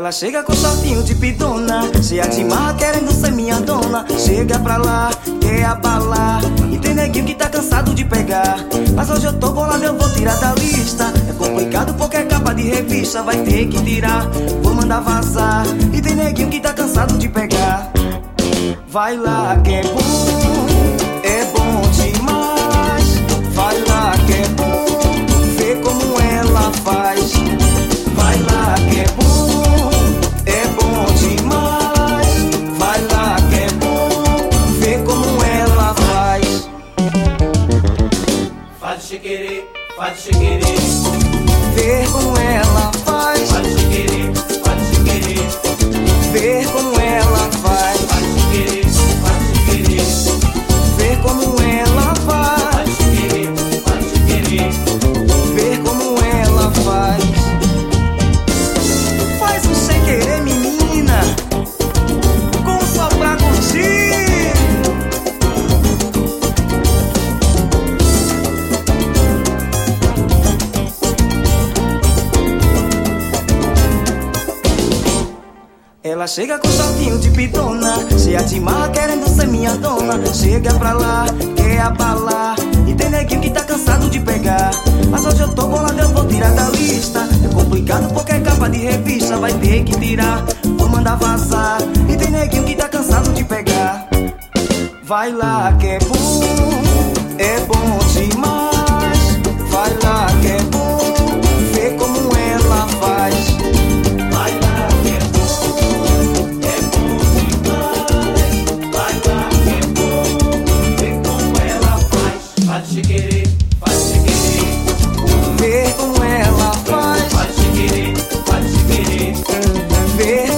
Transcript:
Ela chega com shortinho de pidona, cheia de marra querendo ser minha dona. Chega pra lá, quer abalar, e tem neguinho que tá cansado de pegar. Mas hoje eu tô bolado, eu vou tirar da lista. É complicado porque é capa de revista, vai ter que tirar, vou mandar vazar. E tem neguinho que tá cansado de pegar. Vai lá que é bom demais. Vai lá que é bom, vê como ela faz. Vai lá que é bom demais. Vai lá que é bom, vê como ela faz. Faz o chequerê, faz o chequerê. Ver como ela faz. Faz o chequerê, faz o chequerê. Ver como ela faz. Faz o chequerê, faz o chequerê. Ver como ela faz. Faz o chequerê, faz o chequerê. Ver como ela faz. Faz um sem querer, menina, com só pra curtir. Ela chega com shortinho de pidona, cheia de marra querendo ser minha dona. Chega pra lá, quer abalar, e tem neguinho que tá cansado de pegar. Mas hoje eu tô bolado, eu vou tirar da lista. É complicado porque é capa de revista, vai ter que tirar, vou mandar vazar. E tem neguinho que tá cansado de pegar. Vai lá que é bom demais. Vai lá que é bom, vê como ela faz. Vai lá que é bom demais. Vai lá que é bom, vê como ela faz. Faz o chequerê, faz o chequerê. Ver como ela faz. Faz o chequerê, faz o chequerê. Ver